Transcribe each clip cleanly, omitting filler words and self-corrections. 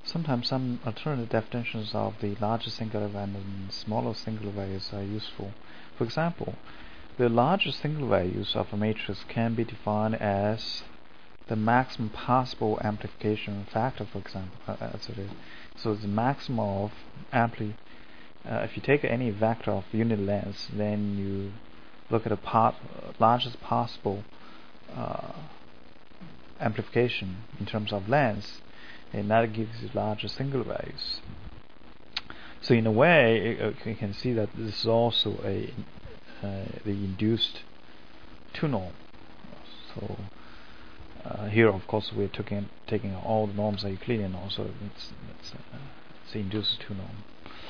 Sometimes some alternative definitions of the larger singular value and smaller singular values are useful. For example, the larger singular values of a matrix can be defined as the maximum possible amplification factor, for example, as it is. So the maximum of if you take any vector of unit length, then you look at the largest possible amplification in terms of length, and that gives you larger singular values. So in a way, you can see that this is also the induced 2 norm. So here, of course, we're taking all the norms are Euclidean, also it's the induced 2 norm.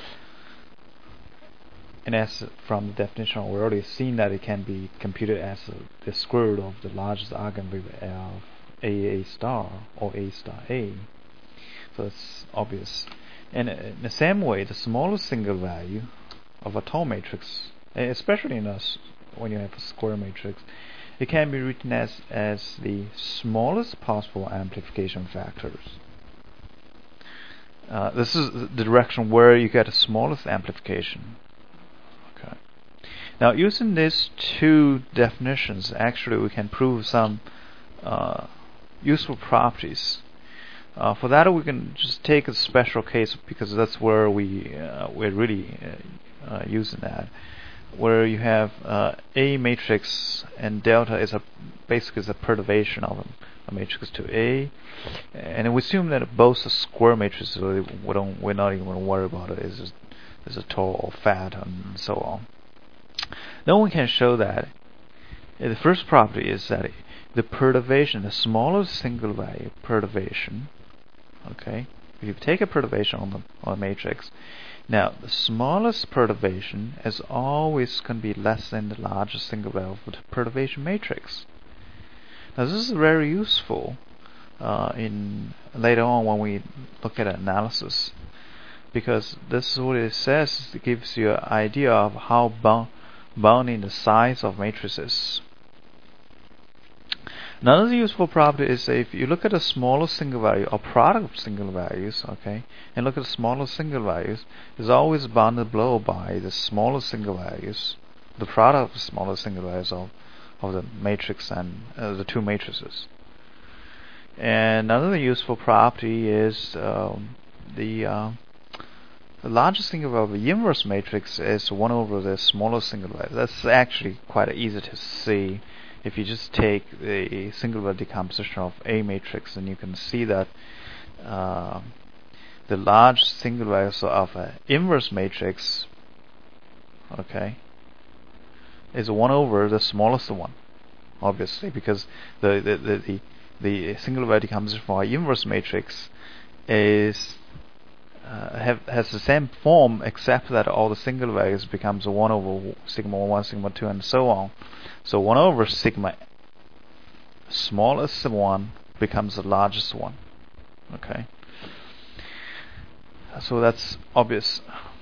And as from the definition, we already seen that it can be computed as the square root of the largest eigenvalue of A star or A star A. So it's obvious. And in the same way, the smallest single value of a tall matrix, especially when you have a square matrix, it can be written as the smallest possible amplification factors. This is the direction where you get the smallest amplification. Okay. Now, using these two definitions, actually we can prove some useful properties. For that, we can just take a special case, because that's where we're really using that, where you have A matrix and delta is basically a perturbation of a matrix to A, and we assume that both are square matrices, so we're not even going to worry about it. Is it tall or fat and so on. Then we can show that the first property is that the perturbation, the smallest single value perturbation, okay, if you take a perturbation on a matrix, now the smallest perturbation is always going to be less than the largest single value of the perturbation matrix. Now this is very useful in later on when we look at analysis, because this is what it says. It gives you an idea of how bounding the size of matrices. Another useful property is if you look at the smallest single value or product of single values, okay, and look at the smallest single values, is always bounded below by the smallest single values, the product of the smallest single values of the matrix and the two matrices. And another useful property is the largest single value of the inverse matrix is 1 over the smallest single value. That's actually quite easy to see. If you just take the single value decomposition of A matrix, then you can see that the large single values of an inverse matrix, okay, is 1 over the smallest one, obviously, because the single value decomposition for an inverse matrix is has the same form, except that all the single values becomes 1 over sigma 1, sigma 2, and so on. So 1 over sigma smallest one becomes the largest one. Okay. So that's obvious.